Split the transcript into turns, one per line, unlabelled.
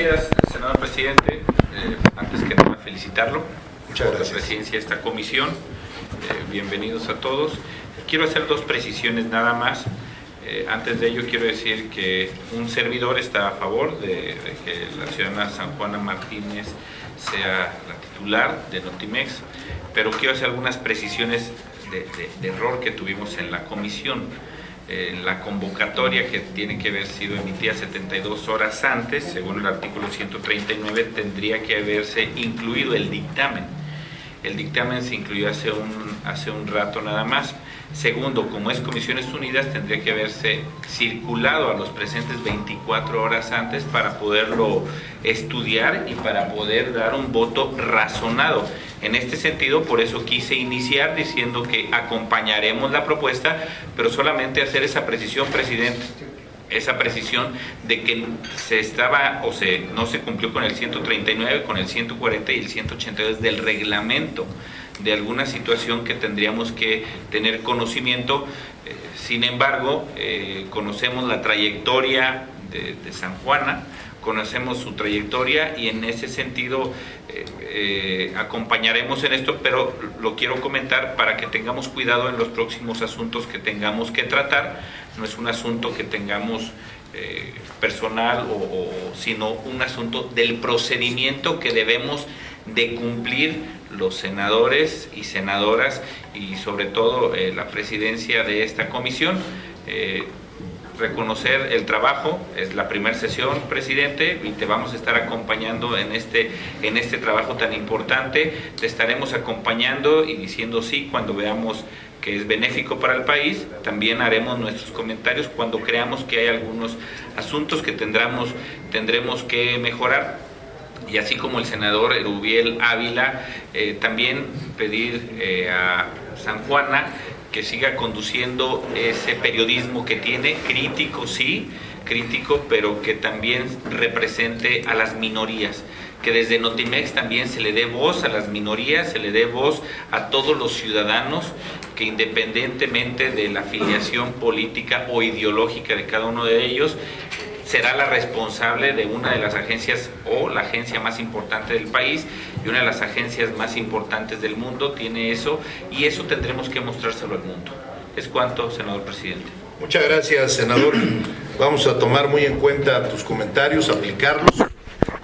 gracias, senador presidente. Antes que nada, felicitarlo.
Muchas gracias.
Por la presidencia de esta comisión. Bienvenidos a todos. Quiero hacer dos precisiones nada más. Antes de ello, quiero decir que un servidor está a favor de que la ciudadana San Juana Martínez sea la titular de Notimex, pero quiero hacer algunas precisiones de error que tuvimos en la comisión. La convocatoria, que tiene que haber sido emitida 72 horas antes, según el artículo 139, tendría que haberse incluido el dictamen. El dictamen se incluyó hace un rato nada más. Segundo, como es Comisiones Unidas, tendría que haberse circulado a los presentes 24 horas antes para poderlo estudiar y para poder dar un voto razonado. En este sentido, por eso quise iniciar diciendo que acompañaremos la propuesta, pero solamente hacer esa precisión, presidente, esa precisión de que no se cumplió con el 139, con el 140 y el 182 del reglamento, de alguna situación que tendríamos que tener conocimiento. Sin embargo, conocemos la trayectoria de San Juana, conocemos su trayectoria y en ese sentido acompañaremos en esto, pero lo quiero comentar para que tengamos cuidado en los próximos asuntos que tengamos que tratar. No es un asunto que tengamos personal, sino un asunto del procedimiento que debemos de cumplir los senadores y senadoras y sobre todo la presidencia de esta comisión. Reconocer el trabajo, es la primera sesión, presidente, y te vamos a estar acompañando en este trabajo tan importante. Te estaremos acompañando y diciendo sí cuando veamos que es benéfico para el país. También haremos nuestros comentarios cuando creamos que hay algunos asuntos que tendremos que mejorar. Y así como el senador Erubiel Ávila, también pedir a San Juana que siga conduciendo ese periodismo que tiene, crítico, sí, crítico, pero que también represente a las minorías, que desde Notimex también se le dé voz a las minorías, se le dé voz a todos los ciudadanos, que independientemente de la afiliación política o ideológica de cada uno de ellos, será la responsable de una de las agencias o la agencia más importante del país y una de las agencias más importantes del mundo. Tiene eso y eso tendremos que mostrárselo al mundo. Es cuanto, senador presidente.
Muchas gracias, senador. Vamos a tomar muy en cuenta tus comentarios, aplicarlos.